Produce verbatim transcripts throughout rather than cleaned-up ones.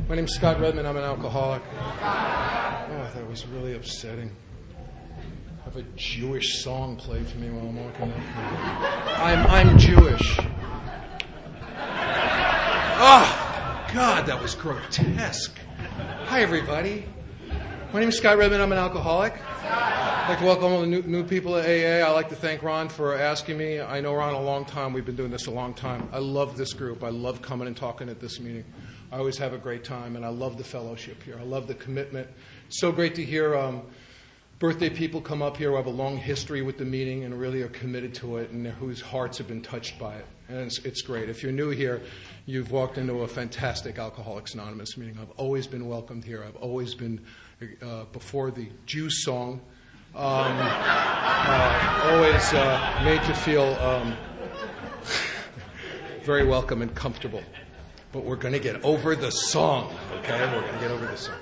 My name's Scott Redmond. I'm an alcoholic. Oh, that was really upsetting. Have a Jewish song played for me while I'm walking up. I'm I'm Jewish. Oh, God, that was grotesque. Hi, everybody. My name is Scott Redmond. I'm an alcoholic. I'd like to welcome all the new, new people at A A. I'd like to thank Ron for asking me. I know Ron a long time. We've been doing this a long time. I love this group. I love coming and talking at this meeting. I always have a great time, and I love the fellowship here. I love the commitment. It's so great to hear um, birthday people come up here who have a long history with the meeting and really are committed to it and whose hearts have been touched by it. And it's, it's great. If you're new here, you've walked into a fantastic Alcoholics Anonymous meeting. I've always been welcomed here. I've always been, uh, before the Jews song, um, uh, always uh, made to feel um, very welcome and comfortable. But we're going to get over the song, okay? We're going to get over the song.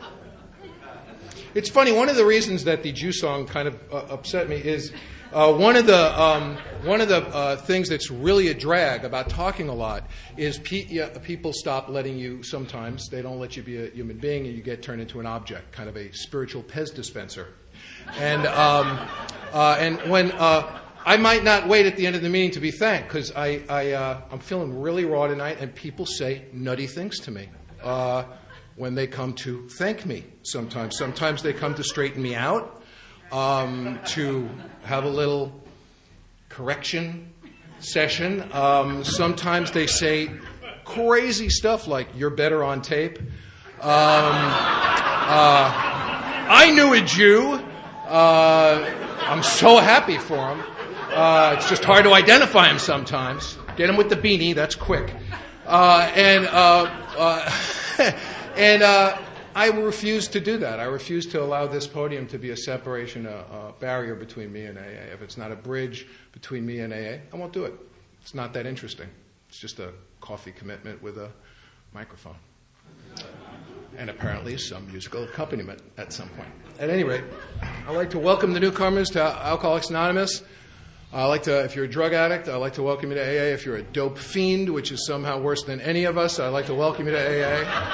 It's funny, one of the reasons that the Jew song kind of uh, upset me is uh, one of the um, one of the uh, things that's really a drag about talking a lot is pe- yeah, people stop letting you sometimes. They don't let you be a human being and you get turned into an object, kind of a spiritual Pez dispenser. And um, uh, and when uh, I might not wait at the end of the meeting to be thanked because I, I, uh, I'm feeling really raw tonight and people say nutty things to me uh, when they come to thank me sometimes. Sometimes they come to straighten me out, um, to have a little correction session. Um, sometimes they say crazy stuff like, you're better on tape. Um, uh, I knew a Jew. Uh, I'm so happy for him. Uh, it's just hard to identify him sometimes. Get him with the beanie, that's quick. Uh, and uh, uh, and uh, I refuse to do that. I refuse to allow this podium to be a separation, a, a barrier between me and A A. If it's not a bridge between me and A A, I won't do it. It's not that interesting. It's just a coffee commitment with a microphone. And apparently some musical accompaniment at some point. At any rate, I'd like to welcome the newcomers to Alcoholics Anonymous. I'd like to, if you're a drug addict, I'd like to welcome you to A A. If you're a dope fiend, which is somehow worse than any of us, I'd like to welcome you to A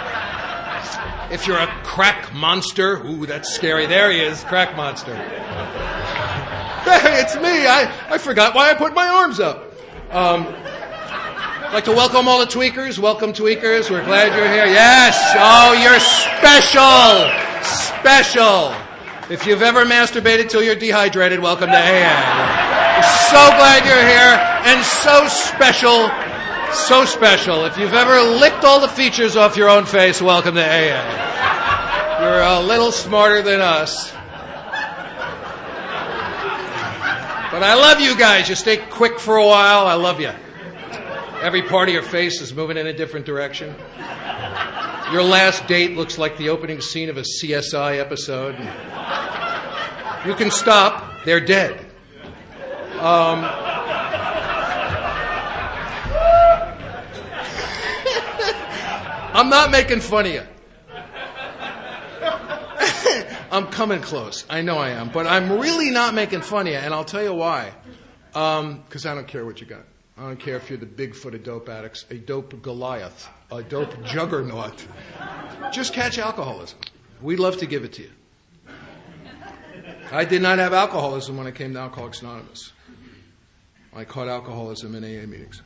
A. If you're a crack monster, ooh, that's scary. There he is, crack monster. Hey, it's me. I, I forgot why I put my arms up. Um, I'd like to welcome all the tweakers. Welcome, tweakers. We're glad you're here. Yes. Oh, you're special. Special. If you've ever masturbated till you're dehydrated, welcome to A A. We're so glad you're here, and so special, so special. If you've ever licked all the features off your own face, welcome to A A. You're a little smarter than us. But I love you guys. You stay quick for a while. I love you. Every part of your face is moving in a different direction. Your last date looks like the opening scene of a C S I episode. You can stop. They're dead. Um, I'm not making fun of you. I'm coming close. I know I am. But I'm really not making fun of you, and I'll tell you why. Because um, I don't care what you got. I don't care if you're the Bigfoot of dope addicts, a dope Goliath, a dope juggernaut. Just catch alcoholism. We'd love to give it to you. I did not have alcoholism when I came to Alcoholics Anonymous. I caught alcoholism in A A meetings.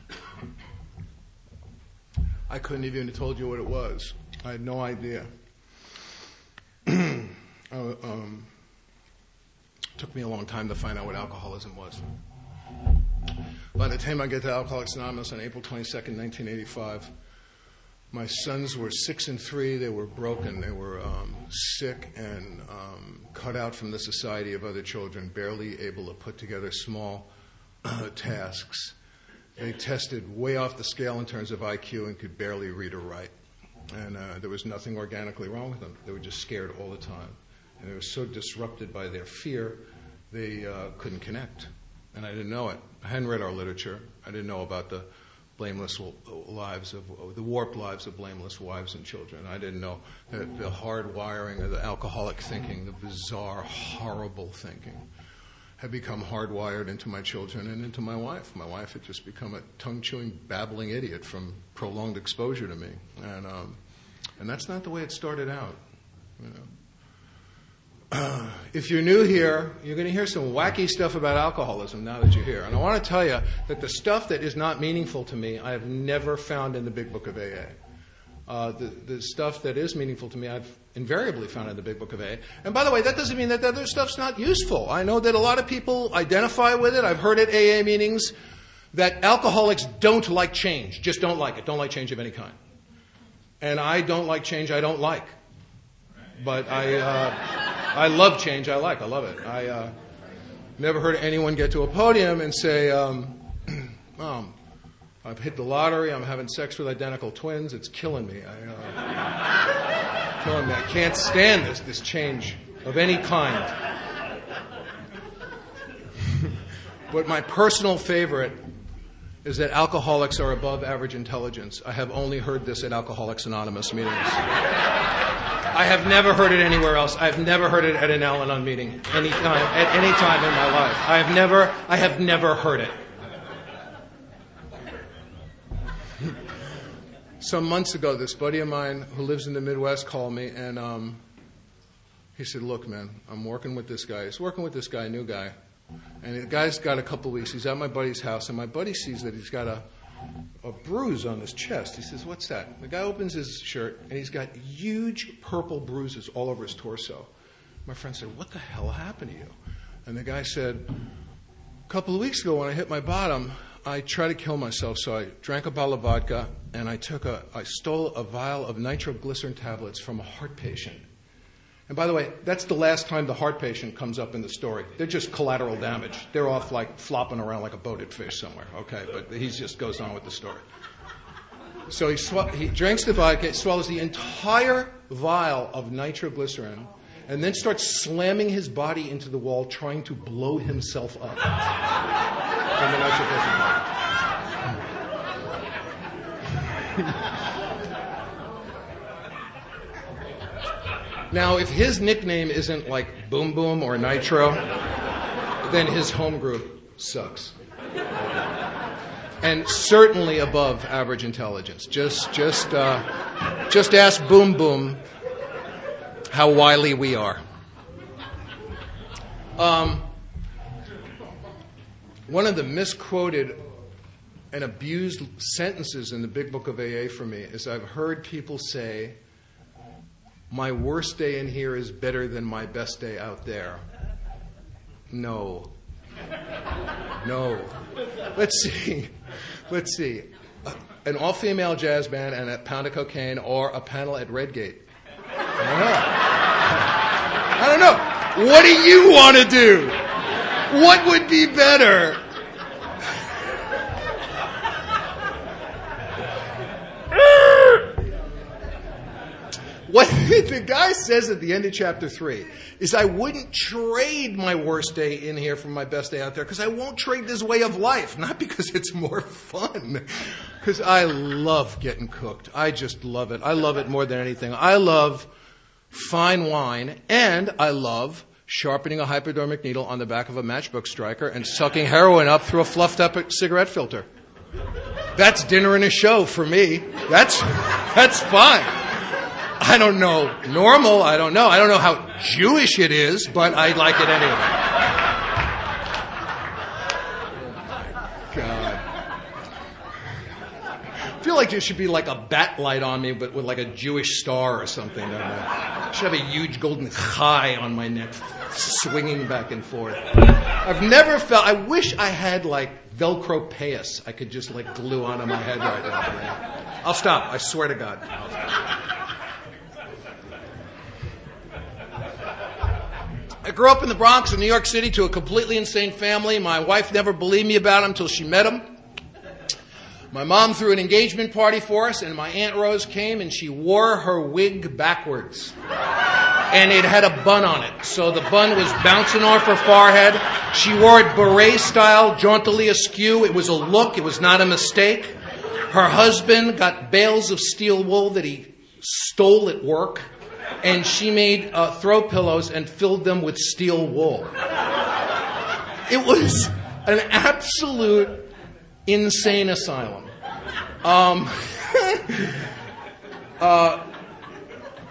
I couldn't even have told you what it was. I had no idea. uh, um, it took me a long time to find out what alcoholism was. By the time I get to Alcoholics Anonymous on April twenty-second, nineteen eighty-five, my sons were six and three. They were broken. They were um, sick and um, cut out from the society of other children, barely able to put together small uh, tasks. They tested way off the scale in terms of I Q and could barely read or write. And uh, there was nothing organically wrong with them. They were just scared all the time. And they were so disrupted by their fear, they uh, couldn't connect. And I didn't know it. I hadn't read our literature. I didn't know about the blameless lives of, the warped lives of blameless wives and children. I didn't know the, the hard wiring of the alcoholic thinking, the bizarre, horrible thinking had become hardwired into my children and into my wife. My wife had just become a tongue-chewing, babbling idiot from prolonged exposure to me. And um, And that's not the way it started out. You know? Uh, if you're new here, you're going to hear some wacky stuff about alcoholism now that you're here. And I want to tell you that the stuff that is not meaningful to me, I have never found in the Big Book of A A. Uh, the, the stuff that is meaningful to me, I've invariably found in the Big Book of A A. And by the way, that doesn't mean that the other stuff's not useful. I know that a lot of people identify with it. I've heard at A A meetings that alcoholics don't like change, just don't like it, don't like change of any kind. And I don't like change I don't like. But I uh, I love change I like. I love it. I uh, never heard anyone get to a podium and say, um, um, I've hit the lottery, I'm having sex with identical twins, it's killing me. I, uh, killing me. I can't stand this, this change of any kind. But my personal favorite is that alcoholics are above average intelligence. I have only heard this at Alcoholics Anonymous meetings. I have never heard it anywhere else. I've never heard it at an Al-Anon meeting any time, at any time in my life. I have never, I have never heard it. Some months ago, this buddy of mine who lives in the Midwest called me, and um, he said, look, man, I'm working with this guy. He's working with this guy, a new guy. And the guy's got a couple weeks. He's at my buddy's house, and my buddy sees that he's got a, a bruise on his chest. He says, what's that? The guy opens his shirt, and he's got huge purple bruises all over his torso. My friend said, what the hell happened to you? And the guy said, a couple of weeks ago when I hit my bottom, I tried to kill myself, so I drank a bottle of vodka, and I took a, I stole a vial of nitroglycerin tablets from a heart patient. And by the way, that's the last time the heart patient comes up in the story. They're just collateral damage. They're off like flopping around like a boated fish somewhere, okay? But he just goes on with the story. So he, sw- he drinks the vodka, swallows the entire vial of nitroglycerin, and then starts slamming his body into the wall, trying to blow himself up from the nitroglycerin. Now, if his nickname isn't like Boom Boom or Nitro, then his home group sucks. And certainly above average intelligence. Just, just, uh, just ask Boom Boom how wily we are. Um, one of the misquoted and abused sentences in the Big Book of A A for me is I've heard people say, my worst day in here is better than my best day out there. No. No. Let's see. Let's see. An all-female jazz band and a pound of cocaine, or a panel at Redgate. I don't know. I don't know. What do you want to do? What would be better? What the guy says at the end of chapter three is, I wouldn't trade my worst day in here for my best day out there, because I won't trade this way of life. Not because it's more fun, because I love getting cooked. I just love it. I love it more than anything. I love fine wine, and I love sharpening a hypodermic needle on the back of a matchbook striker and sucking heroin up through a fluffed up cigarette filter. That's dinner and a show for me. That's that's fine. I don't know normal, I don't know. I don't know how Jewish it is, but I like it anyway. God. I feel like there should be like a bat light on me, but with like a Jewish star or something. I should have a huge golden chai on my neck, swinging back and forth. I've never felt, I wish I had like Velcro payas I could just like glue onto my head right now. I'll stop, I swear to God. I'll stop. I grew up in the Bronx in New York City to a completely insane family. My wife never believed me about him until she met him. My mom threw an engagement party for us, and my Aunt Rose came, and she wore her wig backwards. And it had a bun on it, so the bun was bouncing off her forehead. She wore it beret style, jauntily askew. It was a look. It was not a mistake. Her husband got bales of steel wool that he stole at work, and she made uh, throw pillows and filled them with steel wool. It was an absolute insane asylum. Um, uh,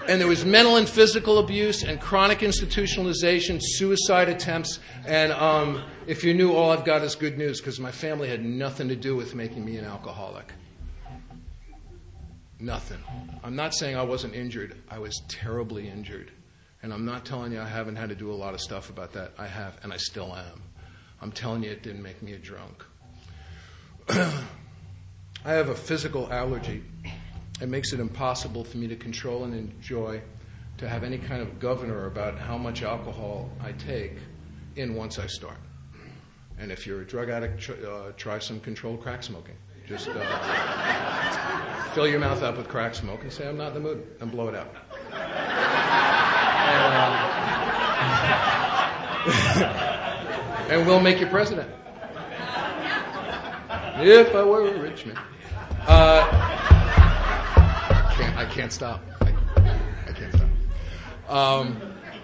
And there was mental and physical abuse and chronic institutionalization, suicide attempts. And um, if you knew, all I've got is good news, because my family had nothing to do with making me an alcoholic. Nothing. I'm not saying I wasn't injured. I was terribly injured. And I'm not telling you I haven't had to do a lot of stuff about that. I have, and I still am. I'm telling you it didn't make me a drunk. I have a physical allergy. It makes it impossible for me to control and enjoy, to have any kind of governor about how much alcohol I take in once I start. And if you're a drug addict, tr- uh, try some controlled crack smoking. Just uh, fill your mouth up with crack smoke and say, I'm not in the mood, and blow it out. And, uh, and we'll make you president. If I were a rich man. Uh, can't, I can't stop. I, I can't stop. Um,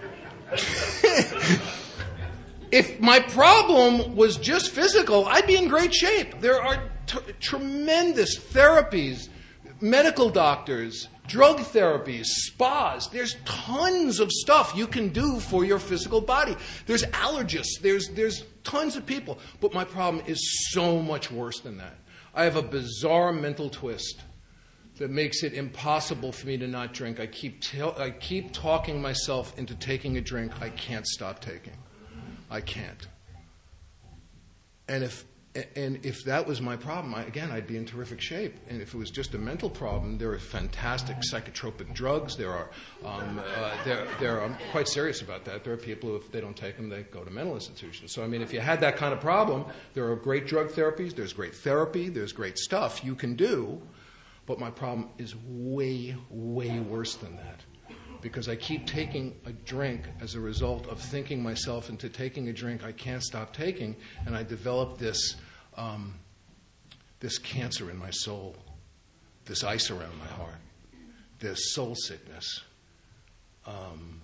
if my problem was just physical, I'd be in great shape. There are t- tremendous therapies, medical doctors, drug therapies, spas. There's tons of stuff you can do for your physical body. There's allergists. There's, there's tons of people. But my problem is so much worse than that. I have a bizarre mental twist that makes it impossible for me to not drink. I keep te- I keep talking myself into taking a drink I can't stop taking. I can't. And if and if that was my problem, I, again, I'd be in terrific shape. And if it was just a mental problem, there are fantastic psychotropic drugs. There are, um, uh, there, there. I'm quite serious about that. There are people who, if they don't take them, they go to mental institutions. So, I mean, if you had that kind of problem, there are great drug therapies. There's great therapy. There's great stuff you can do. But my problem is way, way worse than that. Because I keep taking a drink as a result of thinking myself into taking a drink I can't stop taking, and I develop this um, this cancer in my soul, this ice around my heart, this soul sickness. Um,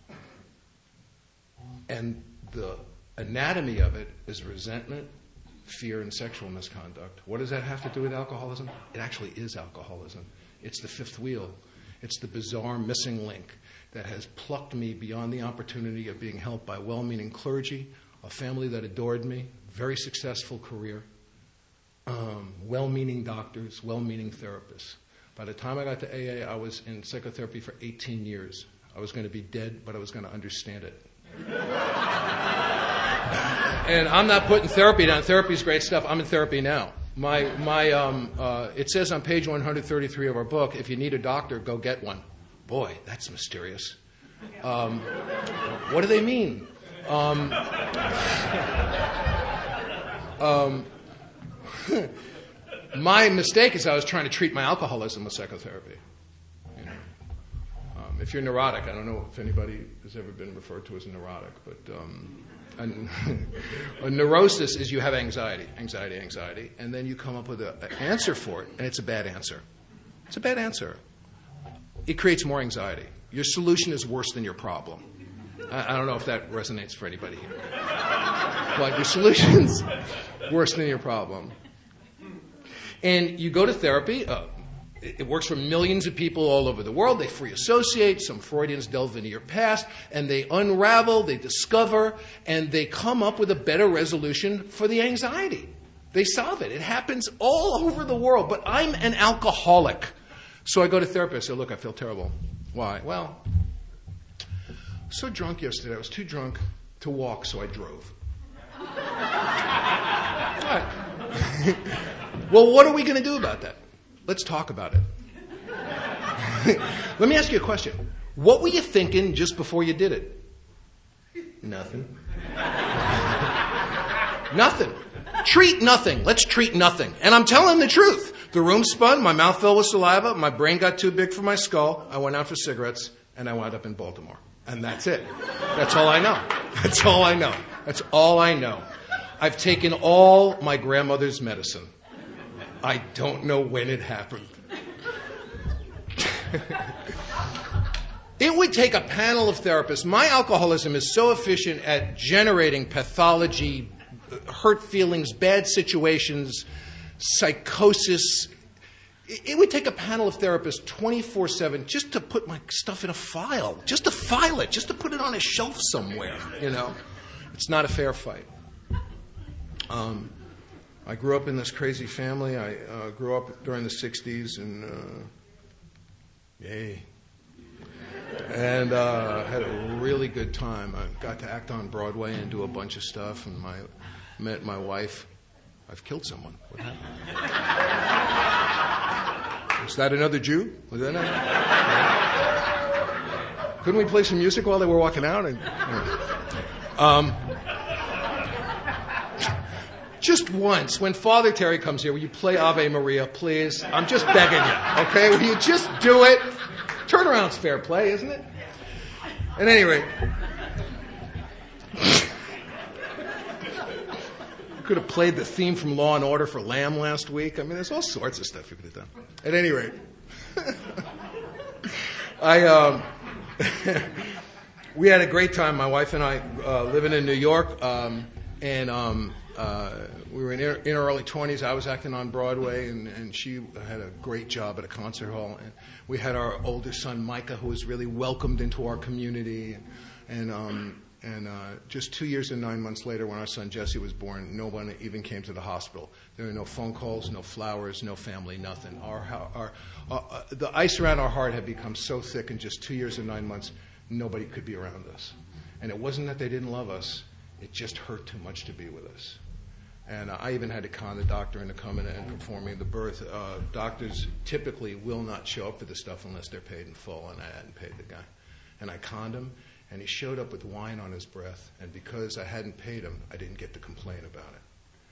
and the anatomy of it is resentment, fear, and sexual misconduct. What does that have to do with alcoholism? It actually is alcoholism. It's the fifth wheel. It's the bizarre missing link that has plucked me beyond the opportunity of being helped by well-meaning clergy, a family that adored me, very successful career, um, well-meaning doctors, well-meaning therapists. By the time I got to A A, I was in psychotherapy for eighteen years. I was going to be dead, but I was going to understand it. And I'm not putting therapy down. Therapy is great stuff. I'm in therapy now. My, my, um, uh, it says on page one hundred thirty-three of our book, if you need a doctor, go get one. Boy, that's mysterious. Um, what do they mean? Um, um, my mistake is I was trying to treat my alcoholism with psychotherapy. You know, um, if you're neurotic, I don't know if anybody has ever been referred to as a neurotic, but um, a, a neurosis is you have anxiety, anxiety, anxiety, and then you come up with an answer for it, and it's a bad answer. It's a bad answer. It creates more anxiety. Your solution is worse than your problem. I, I don't know if that resonates for anybody here. But your solution's worse than your problem. And you go to therapy. Uh, it, it works for millions of people all over the world. They free associate. Some Freudians delve into your past. And they unravel, they discover, and they come up with a better resolution for the anxiety. They solve it. It happens all over the world. But I'm an alcoholic. So I go to therapy. I say, look, I feel terrible. Why? Well, I was so drunk yesterday. I was too drunk to walk, so I drove. All right. Well, what are we going to do about that? Let's talk about it. Let me ask you a question. What were you thinking just before you did it? Nothing. Nothing. Treat nothing. Let's treat nothing. And I'm telling the truth. The room spun, my mouth filled with saliva, my brain got too big for my skull, I went out for cigarettes, and I wound up in Baltimore. And that's it. That's all I know. That's all I know. That's all I know. I've taken all my grandmother's medicine. I don't know when it happened. It would take a panel of therapists. My alcoholism is so efficient at generating pathology, hurt feelings, bad situations, psychosis. It, it would take a panel of therapists twenty-four seven just to put my stuff in a file, just to file it, just to put it on a shelf somewhere, you know. It's not a fair fight. Um, I grew up in this crazy family. I uh, grew up during the sixties, and uh, yay. And uh, had a really good time. I got to act on Broadway and do a bunch of stuff, and my met my wife. I've killed someone. What happened? Was that another Jew? Was that another? Couldn't we play some music while they were walking out? And, um, just once, when Father Terry comes here, will you play Ave Maria, please? I'm just begging you, okay? Will you just do it? Turnaround's fair play, isn't it? At any rate, could have played the theme from Law and Order for Lamb last week. I mean, there's all sorts of stuff you could have done. At any rate, I um, we had a great time. My wife and I uh, living in New York, um, and um, uh, we were in, her, in our early twenties. I was acting on Broadway, and, and she had a great job at a concert hall. And we had our oldest son, Micah, who was really welcomed into our community. And um, and uh, just two years and nine months later, when our son Jesse was born, no one even came to the hospital. There were no phone calls, no flowers, no family, nothing. Our, our, our uh, the ice around our heart had become so thick in just two years and nine months, nobody could be around us. And it wasn't that they didn't love us. It just hurt too much to be with us. And uh, I even had to con the doctor into coming and performing the birth. Uh, doctors typically will not show up for the stuff unless they're paid in full, and I hadn't paid the guy. And I conned him, and he showed up with wine on his breath. And because I hadn't paid him, I didn't get to complain about it.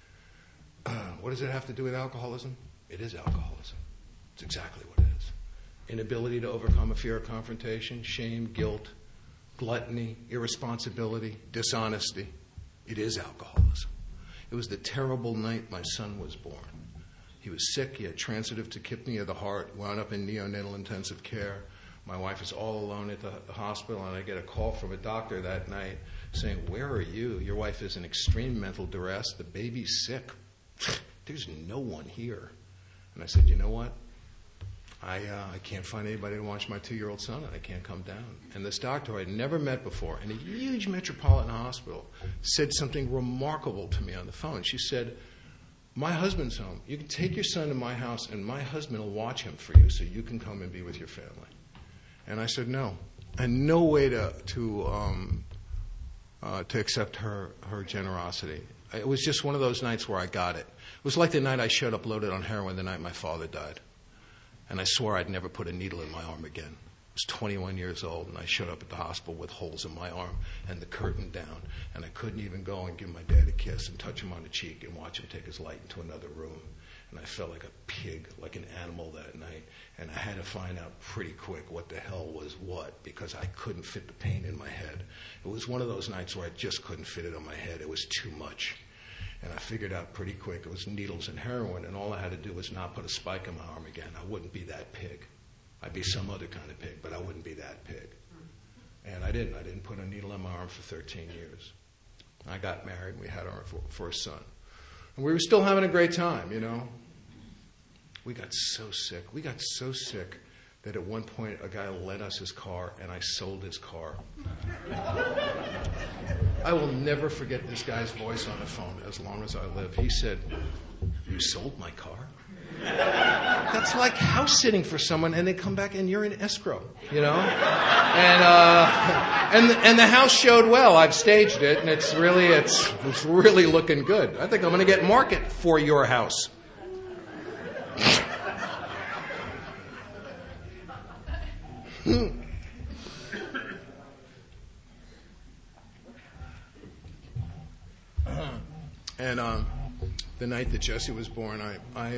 Uh, what does it have to do with alcoholism? It is alcoholism. It's exactly what it is. Inability to overcome a fear of confrontation, shame, guilt, gluttony, irresponsibility, dishonesty. It is alcoholism. It was the terrible night my son was born. He was sick. He had transitive tachypnea of the heart, wound up in neonatal intensive care. My wife is all alone at the hospital, and I get a call from a doctor that night saying, "Where are you? Your wife is in extreme mental duress. The baby's sick. There's no one here." And I said, "You know what? I uh, I can't find anybody to watch my two-year-old son, and I can't come down." And this doctor I'd never met before in a huge metropolitan hospital said something remarkable to me on the phone. She said, "My husband's home. You can take your son to my house, and my husband will watch him for you so you can come and be with your family." And I said, no. And no way to to um, uh, to accept her, her generosity. It was just one of those nights where I got it. It was like the night I showed up loaded on heroin the night my father died. And I swore I'd never put a needle in my arm again. I was twenty-one years old, and I showed up at the hospital with holes in my arm and the curtain down. And I couldn't even go and give my dad a kiss and touch him on the cheek and watch him take his light into another room. And I felt like a pig, like an animal that night. And I had to find out pretty quick what the hell was what, because I couldn't fit the pain in my head. It was one of those nights where I just couldn't fit it on my head. It was too much. And I figured out pretty quick it was needles and heroin, and all I had to do was not put a spike in my arm again. I wouldn't be that pig. I'd be some other kind of pig, but I wouldn't be that pig. And I didn't. I didn't put a needle in my arm for thirteen years. I got married, and we had our first son. And we were still having a great time, you know. We got so sick. We got so sick that at one point a guy lent us his car, and I sold his car. I will never forget this guy's voice on the phone as long as I live. He said, "You sold my car?" That's like house sitting for someone, and they come back and you're in escrow, you know. And uh, and and the house showed well. I've staged it, and it's really it's it's really looking good. I think I'm going to get market for your house. And um, the night that Jesse was born, I, I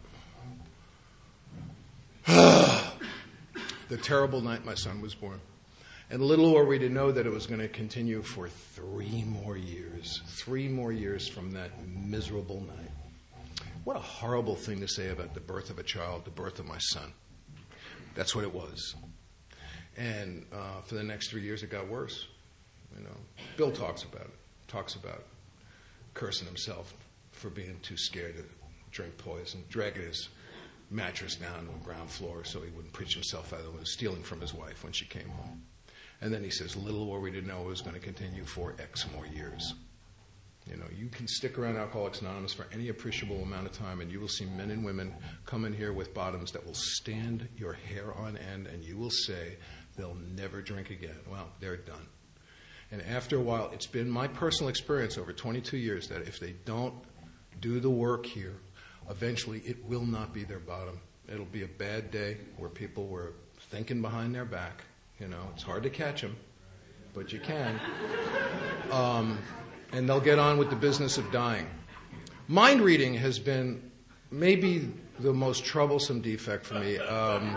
uh, the terrible night my son was born. And little were we to know that it was going to continue for three more years. Three more years from that miserable night. What a horrible thing to say about the birth of a child, the birth of my son. That's what it was. And uh, for the next three years, it got worse. You know, Bill talks about it. Talks about cursing himself for being too scared to drink poison, dragging his mattress down on the ground floor so he wouldn't pitch himself out of stealing from his wife when she came home. And then he says, little were we to know it was going to continue for X more years. You know, you can stick around Alcoholics Anonymous for any appreciable amount of time, and you will see men and women come in here with bottoms that will stand your hair on end, and you will say they'll never drink again. Well, they're done. And after a while, it's been my personal experience over twenty-two years that if they don't do the work here, eventually it will not be their bottom. It'll be a bad day where people were thinking behind their back. You know, it's hard to catch them, but you can. Um... And they'll get on with the business of dying. Mind reading has been maybe the most troublesome defect for me. Um,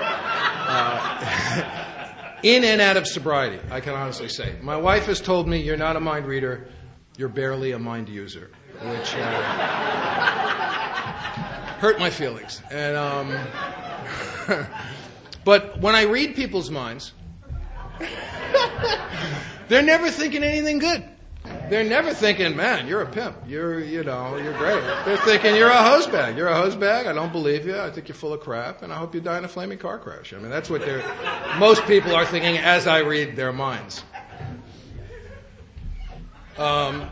uh, in and out of sobriety, I can honestly say. My wife has told me, you're not a mind reader, you're barely a mind user, which uh, hurt my feelings. And um, but when I read people's minds, they're never thinking anything good. They're never thinking, man, you're a pimp. You're, you know, you're great. They're thinking, you're a hosebag. You're a hosebag. I don't believe you. I think you're full of crap, and I hope you die in a flaming car crash. I mean, that's what they're, most people are thinking as I read their minds. Um,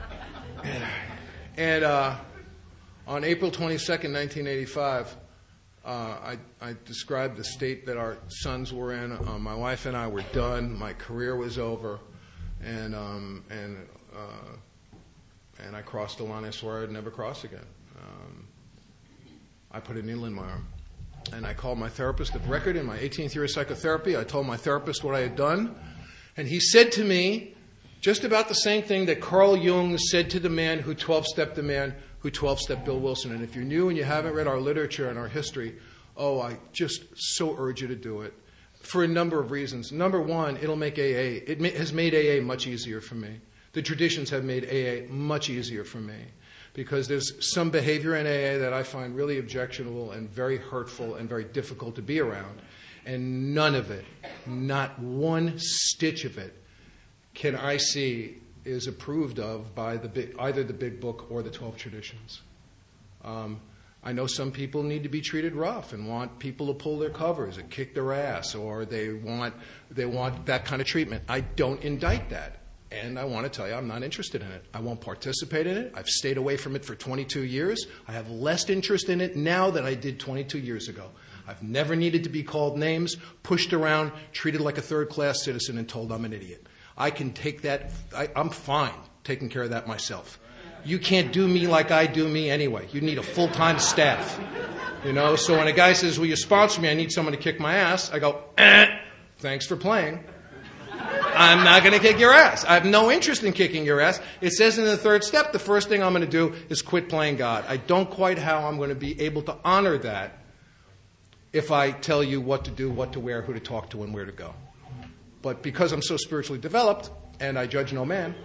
and uh, on April twenty-second, nineteen eighty-five, uh, I, I described the state that our sons were in. Uh, my wife and I were done. My career was over, and um, and. Uh, and I crossed the line I swore I'd never cross again. Um, I put a needle in my arm. And I called my therapist of record in my eighteenth year of psychotherapy. I told my therapist what I had done. And he said to me just about the same thing that Carl Jung said to the man who twelve-stepped the man who twelve-stepped Bill Wilson. And if you're new and you haven't read our literature and our history, oh, I just so urge you to do it for a number of reasons. Number one, it'll make A A. It ma- has made A A much easier for me. The traditions have made A A much easier for me because there's some behavior in A A that I find really objectionable and very hurtful and very difficult to be around. And none of it, not one stitch of it, can I see is approved of by the big, either the Big Book or the twelve Traditions. Um, I know some people need to be treated rough and want people to pull their covers and kick their ass, or they want they want that kind of treatment. I don't indict that. And I want to tell you, I'm not interested in it. I won't participate in it. I've stayed away from it for twenty-two years. I have less interest in it now than I did twenty-two years ago. I've never needed to be called names, pushed around, treated like a third-class citizen, and told I'm an idiot. I can take that. I, I'm fine taking care of that myself. You can't do me like I do me anyway. You need a full-time staff. You know, so when a guy says, will you sponsor me? I need someone to kick my ass. I go, eh, thanks for playing. I'm not going to kick your ass. I have no interest in kicking your ass. It says in the third step, the first thing I'm going to do is quit playing God. I don't quite how I'm going to be able to honor that if I tell you what to do, what to wear, who to talk to, and where to go. But because I'm so spiritually developed, and I judge no man,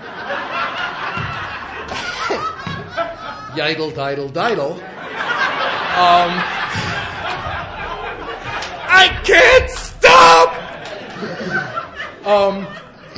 yidle, diddle, diddle, um, I can't stop! Um,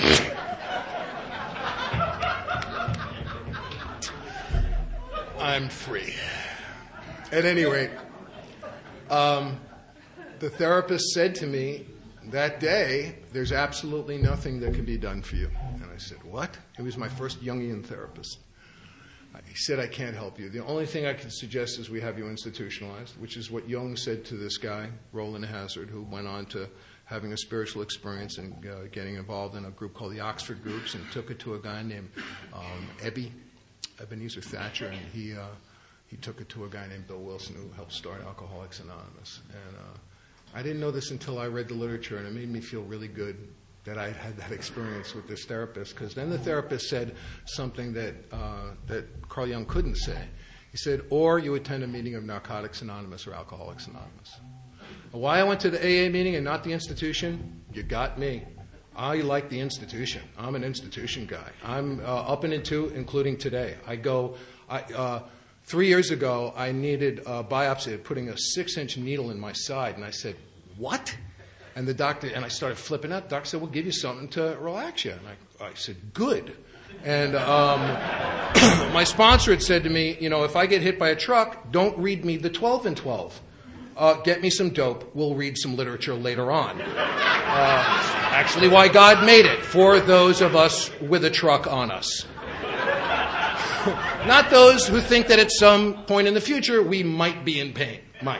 I'm free. At any rate, um, the therapist said to me that day, there's absolutely nothing that can be done for you. And I said, what? It was my first Jungian therapist. He said, I can't help you. The only thing I can suggest is we have you institutionalized, which is what Jung said to this guy, Roland Hazard, who went on to having a spiritual experience and uh, getting involved in a group called the Oxford Groups, and took it to a guy named um, Ebby, Ebenezer Thatcher, and he uh, he took it to a guy named Bill Wilson, who helped start Alcoholics Anonymous. And uh, I didn't know this until I read the literature, and it made me feel really good that I had that experience with this therapist, because then the therapist said something that uh, that Carl Jung couldn't say. He said, or you attend a meeting of Narcotics Anonymous or Alcoholics Anonymous. Why I went to the A A meeting and not the institution? You got me. I like the institution. I'm an institution guy. I'm uh, up and into, including today. I go, I, uh, three years ago, I needed a biopsy, putting a six-inch needle in my side, and I said, what? And the doctor, and I started flipping out. The doctor said, we'll give you something to relax you. And I, I said, good. And um, my sponsor had said to me, you know, if I get hit by a truck, don't read me the twelve and twelve. uh, get me some dope. We'll read some literature later on. Uh, actually why God made it, for those of us with a truck on us. Not those who think that at some point in the future we might be in pain. Might.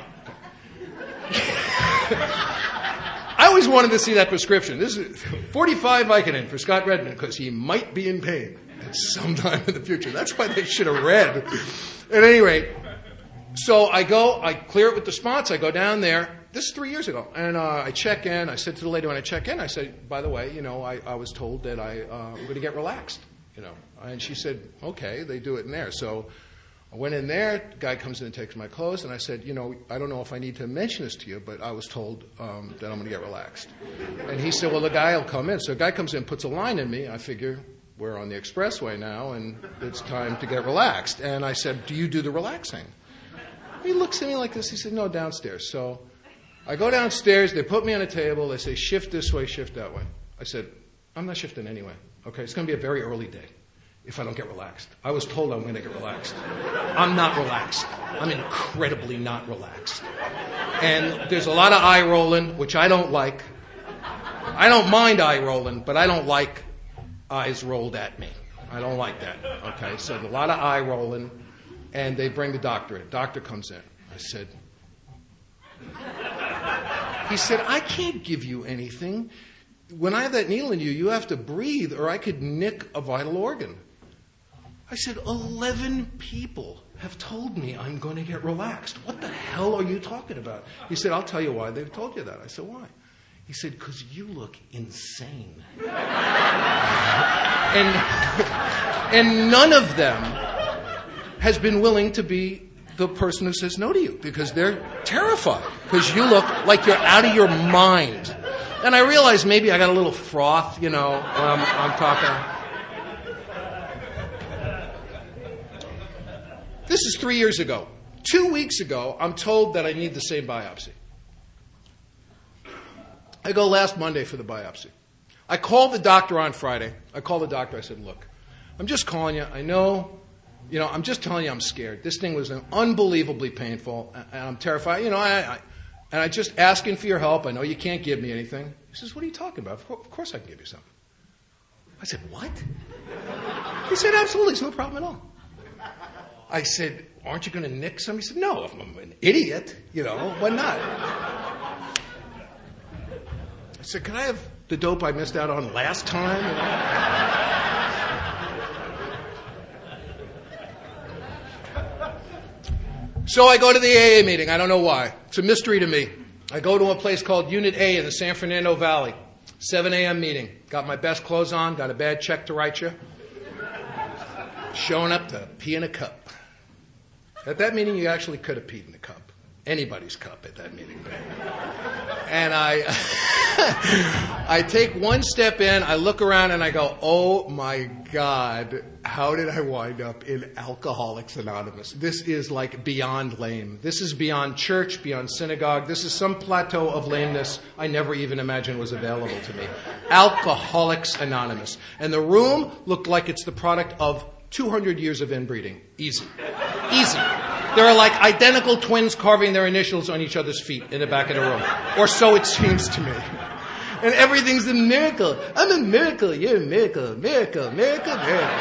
I always wanted to see that prescription. This is forty-five Vicodin for Scott Redmond because he might be in pain at some time in the future. That's why they should have read. At any rate, so I go, I clear it with the spots, I go down there. This is three years ago. And uh, I check in. I said to the lady when I check in, I said, by the way, you know, I, I was told that I, uh, I'm going to get relaxed, you know. And she said, okay, they do it in there. So I went in there. The guy comes in and takes my clothes. And I said, you know, I don't know if I need to mention this to you, but I was told um, that I'm going to get relaxed. And he said, well, the guy will come in. So the guy comes in, puts a line in me. I figure we're on the expressway now, and it's time to get relaxed. And I said, do you do the relaxing? He looks at me like this. He said, no, downstairs. So I go downstairs. They put me on a table. They say, shift this way, shift that way. I said, I'm not shifting anyway. Okay, it's going to be a very early day if I don't get relaxed. I was told I'm going to get relaxed. I'm not relaxed. I'm incredibly not relaxed. And there's a lot of eye rolling, which I don't like. I don't mind eye rolling, but I don't like eyes rolled at me. I don't like that. Okay, so a lot of eye rolling. And they bring the doctor in. Doctor comes in. I said, he said, I can't give you anything. When I have that needle in you, you have to breathe or I could nick a vital organ. I said, eleven people have told me I'm going to get relaxed. What the hell are you talking about? He said, I'll tell you why they've told you that. I said, why? He said, because you look insane. and, and none of them has been willing to be the person who says no to you because they're terrified because you look like you're out of your mind. And I realized maybe I got a little froth, you know, when I'm, I'm talking. This is three years ago. Two weeks ago, I'm told that I need the same biopsy. I go last Monday for the biopsy. I called the doctor on Friday. I called the doctor. I said, look, I'm just calling you. I know... You know, I'm just telling you I'm scared. This thing was unbelievably painful, and I'm terrified. You know, I, I, and I'm just asking for your help. I know you can't give me anything. He says, what are you talking about? Of course I can give you something. I said, what? He said, absolutely, it's no problem at all. I said, aren't you going to nick some? He said, no, if I'm an idiot, you know, why not? I said, can I have the dope I missed out on last time? You know? So I go to the A A meeting. I don't know why. It's a mystery to me. I go to a place called Unit A in the San Fernando Valley. seven a.m. meeting. Got my best clothes on. Got a bad check to write you. Showing up to pee in a cup. At that meeting, you actually could have peed in a cup. Anybody's cup at that meeting. And I, I take one step in. I look around and I go, oh my God. How did I wind up in Alcoholics Anonymous? This is like beyond lame. This is beyond church, beyond synagogue. This is some plateau of lameness I never even imagined was available to me. Alcoholics Anonymous. And the room looked like it's the product of two hundred years of inbreeding. Easy. Easy. There are like identical twins carving their initials on each other's feet in the back of the room. Or so it seems to me. And everything's a miracle. I'm a miracle. You're a miracle. Miracle. Miracle. Miracle.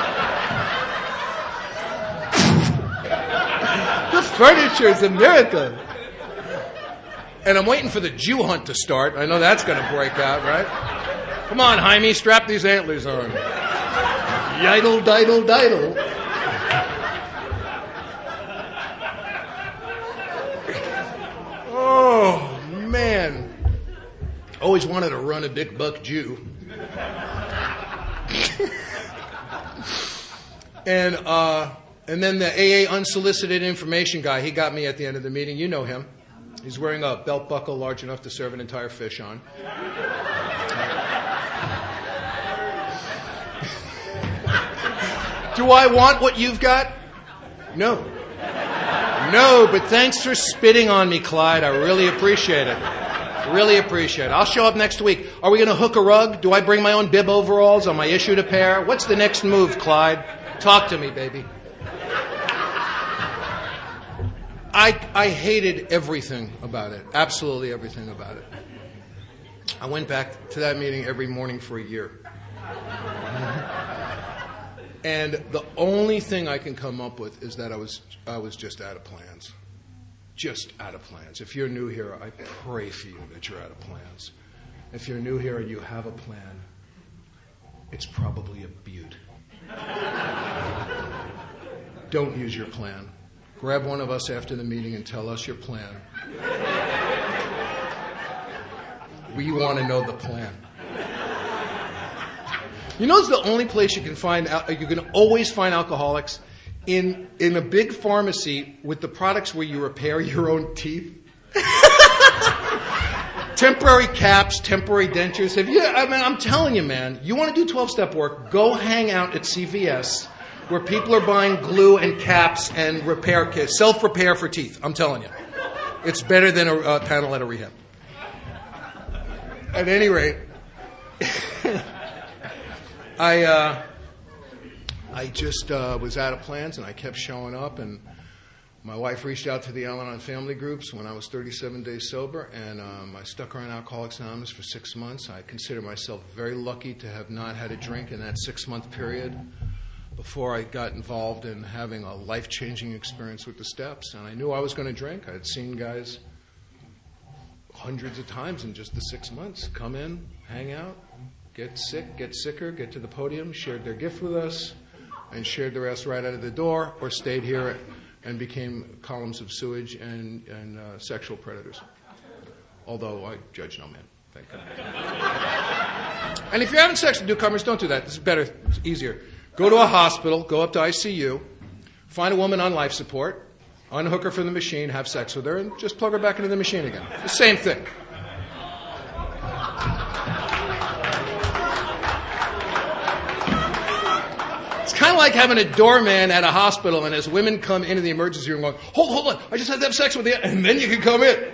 The furniture's a miracle. And I'm waiting for the Jew hunt to start. I know that's going to break out, right? Come on, Jaime, strap these antlers on. Yidle, diddle, diddle. Oh, man. Always wanted to run a big buck Jew. and uh, and then the A A unsolicited information guy, he got me at the end of the meeting. You know him. He's wearing a belt buckle large enough to serve an entire fish on. Do I want what you've got? No. No, but thanks for spitting on me, Clyde. I really appreciate it. Really appreciate it. I'll show up next week. Are we going to hook a rug? Do I bring my own bib overalls? Am I issued a pair? What's the next move, Clyde? Talk to me, baby. I, I hated everything about it, absolutely everything about it. I went back to that meeting every morning for a year. And the only thing I can come up with is that I was I was just out of plans. Just out of plans. If you're new here, I pray for you that you're out of plans. If you're new here and you have a plan, it's probably a beaut. Don't use your plan. Grab one of us after the meeting and tell us your plan. We want to know the plan. You know, it's the only place you can find, you can always find alcoholics in in a big pharmacy with the products where you repair your own teeth. Temporary caps, temporary dentures. Have you, I mean, I'm telling you, man, you want to do twelve-step work, go hang out at C V S where people are buying glue and caps and repair kits, self-repair for teeth. I'm telling you. It's better than a, a panel at a rehab. At any rate, I uh, I just uh, was out of plans, and I kept showing up, and my wife reached out to the Al-Anon family groups when I was thirty-seven days sober, and um, I stuck around Alcoholics Anonymous for six months. I consider myself very lucky to have not had a drink in that six-month period before I got involved in having a life-changing experience with the steps. And I knew I was going to drink. I had seen guys hundreds of times in just the six months come in, hang out, get sick, get sicker, get to the podium, shared their gift with us, and shared the rest right out of the door, or stayed here and became columns of sewage and, and uh, sexual predators. Although I judge no man, thank God. And if you're having sex with newcomers, don't do that. This is better, it's easier. Go to a hospital, go up to I C U, find a woman on life support, unhook her from the machine, have sex with her, and just plug her back into the machine again. The same thing. Kind of like having a doorman at a hospital, and as women come into the emergency room going, hold, hold on, I just had to have sex with you, and then you can come in.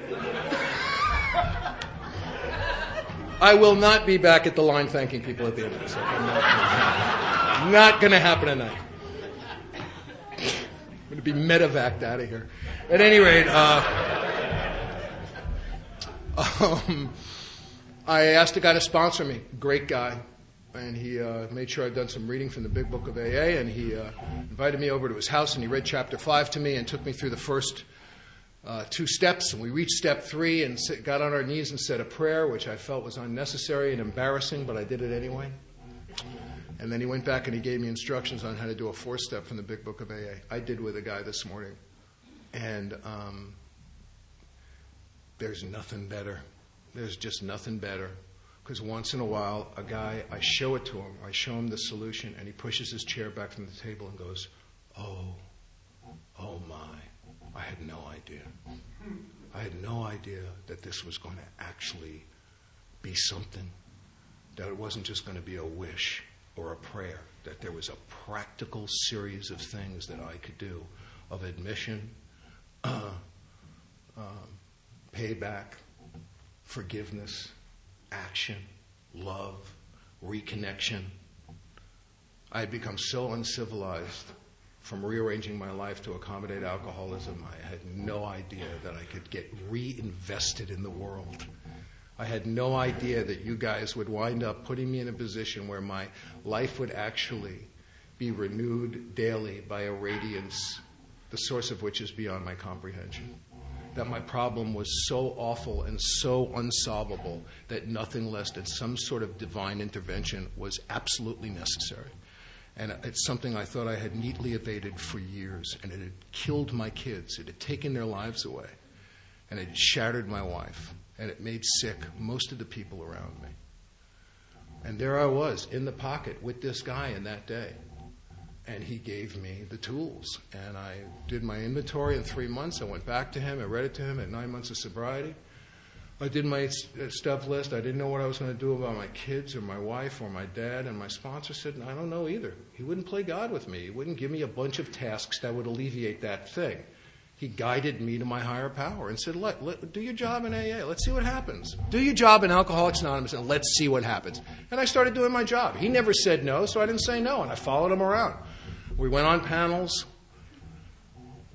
I will not be back at the line thanking people at the end of this. Not, not going to happen tonight. I'm going to be medevaced out of here. At any rate, uh, um, I asked a guy to sponsor me. Great guy. And he uh, made sure I'd done some reading from the Big Book of A A, and he uh, invited me over to his house, and he read chapter five to me and took me through the first uh, two steps. And we reached step three and sit, got on our knees and said a prayer, which I felt was unnecessary and embarrassing, but I did it anyway. And then he went back and he gave me instructions on how to do a fourth step from the Big Book of A A. I did with a guy this morning. And um, there's nothing better. There's just nothing better. Because once in a while, a guy, I show it to him, I show him the solution, and he pushes his chair back from the table and goes, oh, oh my, I had no idea. I had no idea that this was going to actually be something, that it wasn't just going to be a wish or a prayer, that there was a practical series of things that I could do, of admission, uh, um, payback, forgiveness, action, love, reconnection. I had become so uncivilized from rearranging my life to accommodate alcoholism. I had no idea that I could get reinvested in the world. I had no idea that you guys would wind up putting me in a position where my life would actually be renewed daily by a radiance, the source of which is beyond my comprehension. That my problem was so awful and so unsolvable that nothing less than some sort of divine intervention was absolutely necessary. And it's something I thought I had neatly evaded for years, and it had killed my kids. It had taken their lives away, and it had shattered my wife, and it made sick most of the people around me. And there I was in the pocket with this guy in that day. And he gave me the tools. And I did my inventory in three months. I went back to him. I read it to him at nine months of sobriety. I did my step list. I didn't know what I was going to do about my kids or my wife or my dad. And my sponsor said, I don't know either. He wouldn't play God with me. He wouldn't give me a bunch of tasks that would alleviate that thing. He guided me to my higher power and said, let, let, do your job in A A. Let's see what happens. Do your job in Alcoholics Anonymous and let's see what happens. And I started doing my job. He never said no, so I didn't say no. And I followed him around. We went on panels.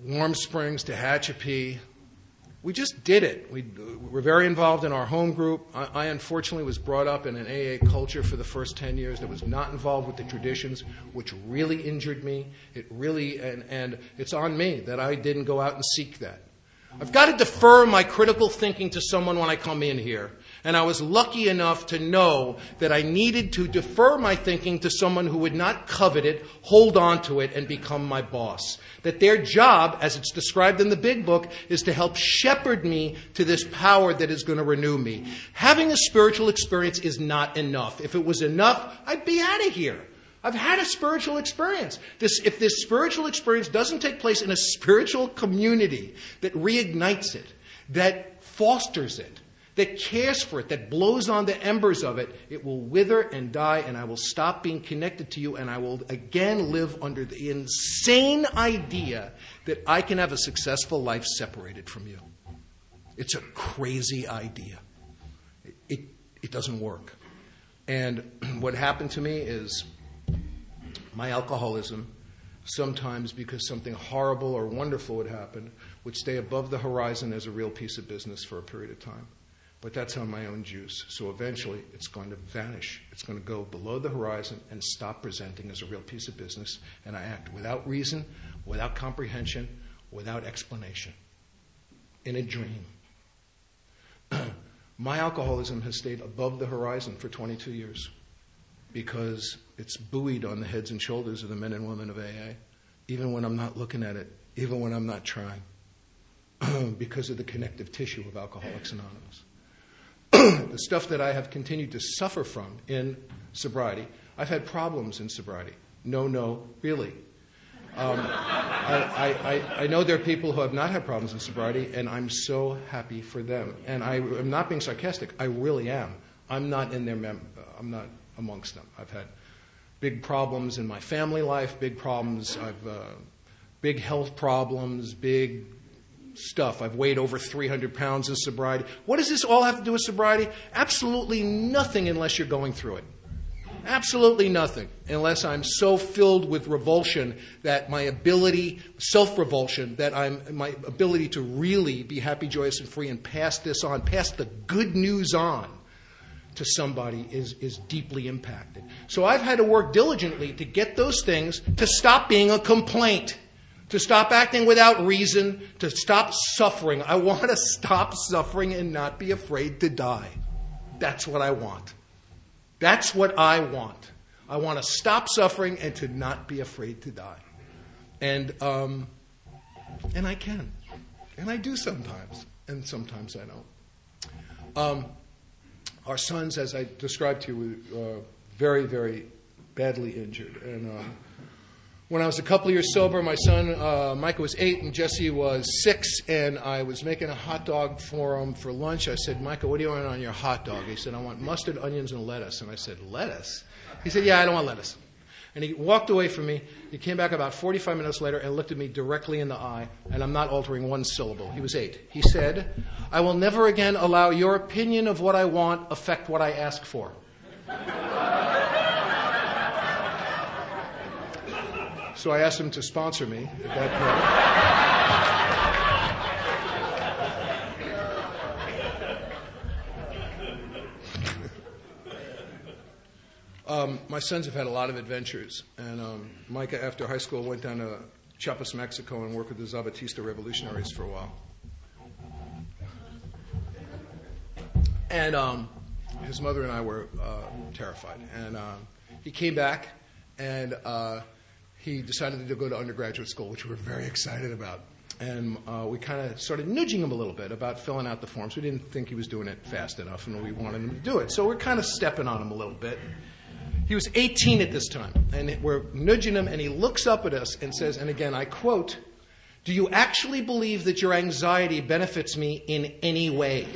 Warm Springs, Tehachapi. We just did it. We were very involved in our home group. I, I unfortunately was brought up in an A A culture for the first ten years that was not involved with the traditions, which really injured me. It really, and, and it's on me that I didn't go out and seek that. I've got to defer my critical thinking to someone when I come in here. And I was lucky enough to know that I needed to defer my thinking to someone who would not covet it, hold on to it, and become my boss. That their job, as it's described in the big book, is to help shepherd me to this power that is going to renew me. Having a spiritual experience is not enough. If it was enough, I'd be out of here. I've had a spiritual experience. This, if this spiritual experience doesn't take place in a spiritual community that reignites it, that fosters it, that cares for it, that blows on the embers of it, it will wither and die, and I will stop being connected to you, and I will again live under the insane idea that I can have a successful life separated from you. It's a crazy idea. It, it, it doesn't work. And what happened to me is my alcoholism, sometimes because something horrible or wonderful would happen, would stay above the horizon as a real piece of business for a period of time. But that's on my own juice. So eventually it's going to vanish. It's going to go below the horizon and stop presenting as a real piece of business. And I act without reason, without comprehension, without explanation. In a dream. My alcoholism has stayed above the horizon for twenty-two years because it's buoyed on the heads and shoulders of the men and women of A A, even when I'm not looking at it, even when I'm not trying, because of the connective tissue of Alcoholics Anonymous. The stuff that I have continued to suffer from in sobriety, I've had problems in sobriety. No, no, really. Um, I, I, I know there are people who have not had problems in sobriety, and I'm so happy for them. And I am not being sarcastic. I really am. I'm not in their mem- I'm not amongst them. I've had big problems in my family life, big problems. I've uh, big health problems, big stuff. I've weighed over three hundred pounds in sobriety. What does this all have to do with sobriety? Absolutely nothing unless you're going through it. Absolutely nothing unless I'm so filled with revulsion that my ability, self-revulsion, that I'm my ability to really be happy, joyous, and free and pass this on, pass the good news on to somebody is, is deeply impacted. So I've had to work diligently to get those things to stop being a complaint. To stop acting without reason, to stop suffering. I want to stop suffering and not be afraid to die. That's what I want. That's what I want. I want to stop suffering and to not be afraid to die. And um, and I can. And I do sometimes. And sometimes I don't. Um, our sons, as I described to you, were uh, very, very badly injured. And um, when I was a couple of years sober, my son, uh, Micah, was eight and Jesse was six, and I was making a hot dog for him for lunch. I said, Micah, what do you want on your hot dog? He said, I want mustard, onions, and lettuce. And I said, lettuce? He said, yeah, I don't want lettuce. And he walked away from me. He came back about forty-five minutes later and looked at me directly in the eye, and I'm not altering one syllable. He was eight. He said, I will never again allow your opinion of what I want affect what I ask for. So I asked him to sponsor me at that point. um, my sons have had a lot of adventures. And um, Micah, after high school, went down to Chiapas, Mexico, and worked with the Zapatista revolutionaries for a while. And um, his mother and I were uh, terrified. And um, he came back, and uh, he decided to go to undergraduate school, which we were very excited about. And uh, we kind of started nudging him a little bit about filling out the forms. We didn't think he was doing it fast enough, and we wanted him to do it. So we're kind of stepping on him a little bit. He was eighteen at this time, and we're nudging him, and he looks up at us and says, and again, I quote, do you actually believe that your anxiety benefits me in any way?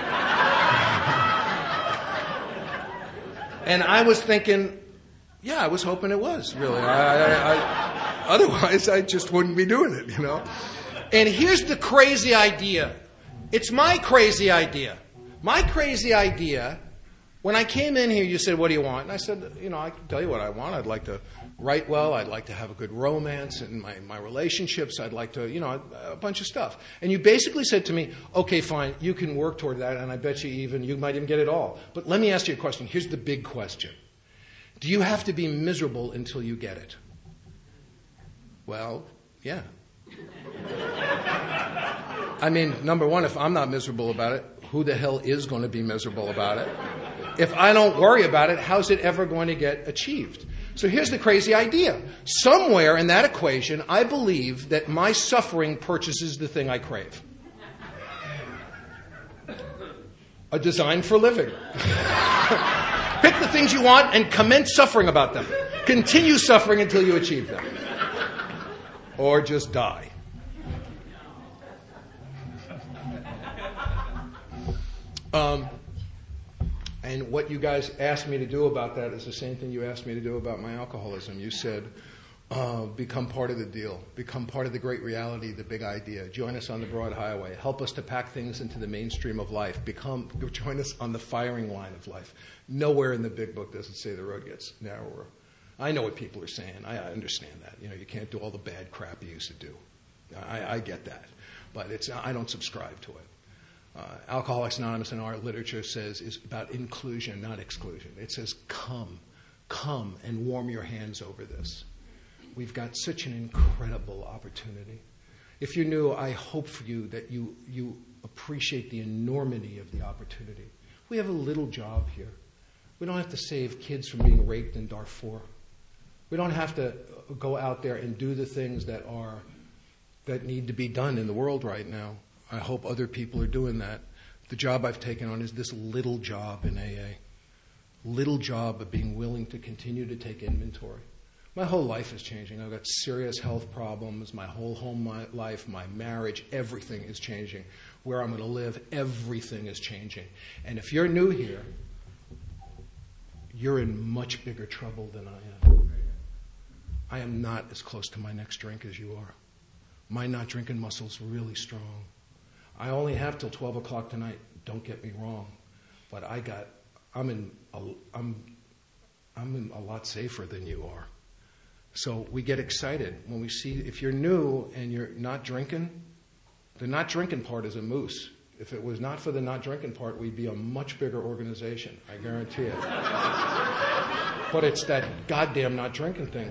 And I was thinking, yeah, I was hoping it was, really. I, I, I, otherwise, I just wouldn't be doing it, you know. And here's the crazy idea. It's my crazy idea. My crazy idea When I came in here, you said, what do you want? And I said, you know, I can tell you what I want. I'd like to write well. I'd like to have a good romance in my, my relationships. I'd like to, you know, a, a bunch of stuff. And you basically said to me, okay, fine, you can work toward that, and I bet you even, you might even get it all. But let me ask you a question. Here's the big question. Do you have to be miserable until you get it? Well, yeah. I mean, number one, if I'm not miserable about it, who the hell is going to be miserable about it? If I don't worry about it, how's it ever going to get achieved? So here's the crazy idea. Somewhere in that equation, I believe that my suffering purchases the thing I crave. A design for living. Pick the things you want and commence suffering about them. Continue suffering until you achieve them. Or just die. Um... And what you guys asked me to do about that is the same thing you asked me to do about my alcoholism. You said, uh, become part of the deal. Become part of the great reality, the big idea. Join us on the broad highway. Help us to pack things into the mainstream of life. Become, join us on the firing line of life. Nowhere in the big book does it say the road gets narrower. I know what people are saying. I, I understand that. You know, you can't do all the bad crap you used to do. I, I get that. But it's, I don't subscribe to it. Uh, Alcoholics Anonymous in our literature says is about inclusion, not exclusion. It says, come, come and warm your hands over this. We've got such an incredible opportunity. If you're new, I hope for you that you, you appreciate the enormity of the opportunity. We have a little job here. We don't have to save kids from being raped in Darfur. We don't have to go out there and do the things that are that need to be done in the world right now. I hope other people are doing that. The job I've taken on is this little job in A A. Little job of being willing to continue to take inventory. My whole life is changing. I've got serious health problems. My whole home life, my marriage, everything is changing. Where I'm going to live, everything is changing. And if you're new here, you're in much bigger trouble than I am. I am not as close to my next drink as you are. My not drinking muscle's really strong. I only have till twelve o'clock tonight. Don't get me wrong, but I got. I'm in. A, I'm. I'm in a lot safer than you are. So we get excited when we see. If you're new and you're not drinking, the not drinking part is a moose. If it was not for the not drinking part, we'd be a much bigger organization. I guarantee it. But it's that goddamn not drinking thing.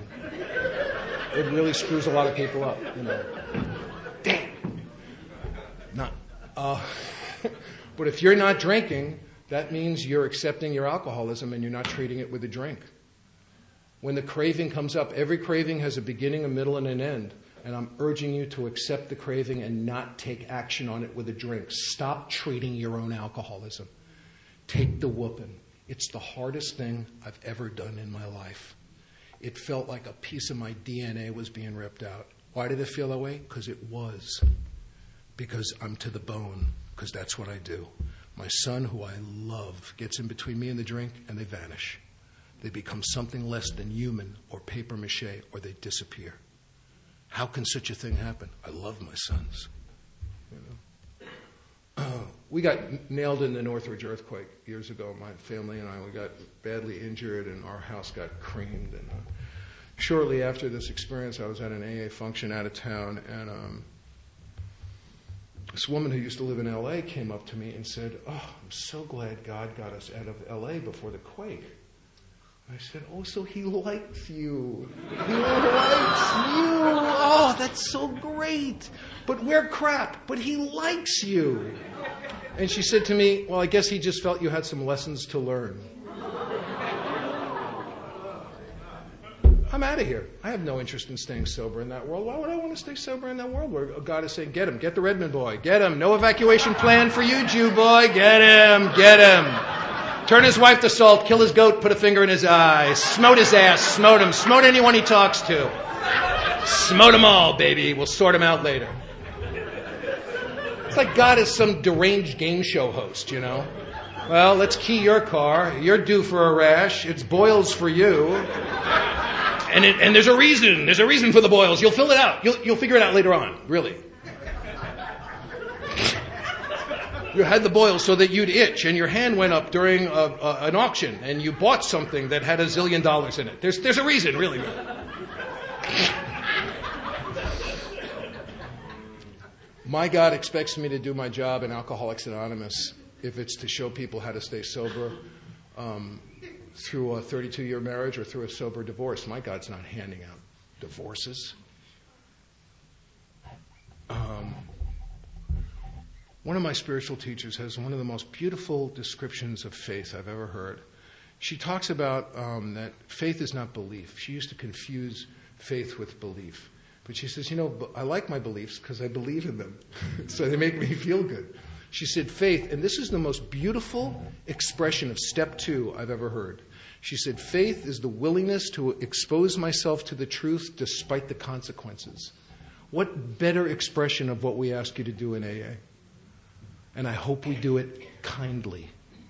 It really screws a lot of people up. You know. Damn. Not, uh, but if you're not drinking, that means you're accepting your alcoholism and you're not treating it with a drink. When the craving comes up, every craving has a beginning, a middle, and an end. And I'm urging you to accept the craving and not take action on it with a drink. Stop treating your own alcoholism. Take the whooping. It's the hardest thing I've ever done in my life. It felt like a piece of my D N A was being ripped out. Why did it feel that way? Because it was. Because I'm to the bone, because that's what I do. My son, who I love, gets in between me and the drink, and they vanish. They become something less than human or paper mache, or they disappear. How can such a thing happen? I love my sons. You know? Uh, we got nailed in the Northridge earthquake years ago. My family and I, we got badly injured, and our house got creamed. And uh, shortly after this experience, I was at an A A function out of town, and um, this woman who used to live in L A came up to me and said, oh, I'm so glad God got us out of L A before the quake. I said, oh, so he likes you. He likes you. Oh, that's so great. But we're crap. But he likes you. And she said to me, well, I guess he just felt you had some lessons to learn. I'm out of here. I have no interest in staying sober in that world. Why would I want to stay sober in that world where God is saying, get him, get the Redmond boy, get him. No evacuation plan for you, Jew boy. Get him, get him. Turn his wife to salt, kill his goat, put a finger in his eye, smote his ass, smote him, smote anyone he talks to. Smote them all, baby. We'll sort them out later. It's like God is some deranged game show host, you know. Well, let's key your car. You're due for a rash. It's boils for you. And it, and there's a reason. There's a reason for the boils. You'll fill it out. You'll, you'll figure it out later on, really. You had the boils so that you'd itch, and your hand went up during a, a, an auction, and you bought something that had a zillion dollars in it. There's, there's a reason, really. My God expects me to do my job in Alcoholics Anonymous if it's to show people how to stay sober um, through a thirty-two-year marriage or through a sober divorce. My God's not handing out divorces. Um, one of my spiritual teachers has one of the most beautiful descriptions of faith I've ever heard. She talks about um, that faith is not belief. She used to confuse faith with belief. But she says, you know, I like my beliefs because I believe in them. So they make me feel good. She said, faith, and this is the most beautiful expression of step two I've ever heard. She said, faith is the willingness to expose myself to the truth despite the consequences. What better expression of what we ask you to do in A A? And I hope we do it kindly.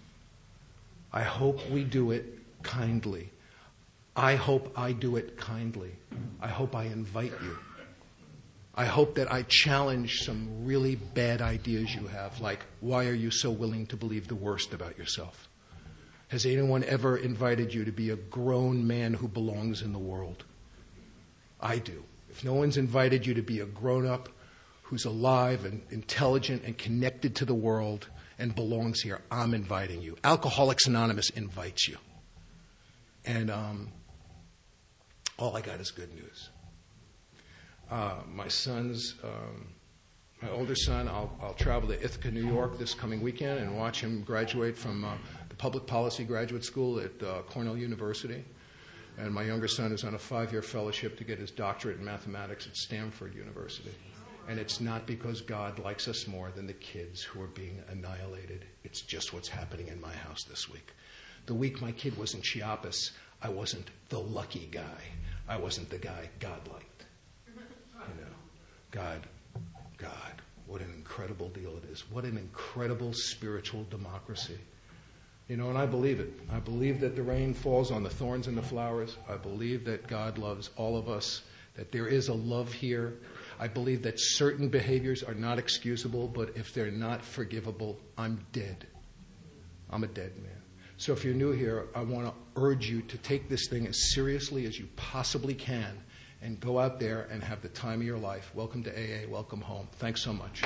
I hope we do it kindly. I hope I do it kindly. I hope I invite you. I hope that I challenge some really bad ideas you have, like, why are you so willing to believe the worst about yourself? Has anyone ever invited you to be a grown man who belongs in the world? I do. If no one's invited you to be a grown-up who's alive and intelligent and connected to the world and belongs here, I'm inviting you. Alcoholics Anonymous invites you. And um, all I got is good news. Uh, my son's, um, my older son, I'll, I'll travel to Ithaca, New York this coming weekend and watch him graduate from uh, the Public Policy Graduate School at uh, Cornell University. And my younger son is on a five-year fellowship to get his doctorate in mathematics at Stanford University. And it's not because God likes us more than the kids who are being annihilated. It's just what's happening in my house this week. The week my kid was in Chiapas, I wasn't the lucky guy. I wasn't the guy God liked. You know, God, God, what an incredible deal it is. What an incredible spiritual democracy. You know, and I believe it. I believe that the rain falls on the thorns and the flowers. I believe that God loves all of us, that there is a love here. I believe that certain behaviors are not excusable, but if they're not forgivable, I'm dead. I'm a dead man. So if you're new here, I want to urge you to take this thing as seriously as you possibly can and go out there and have the time of your life. Welcome to A A. Welcome home. Thanks so much.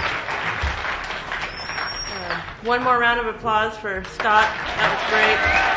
One more round of applause for Scott. That was great.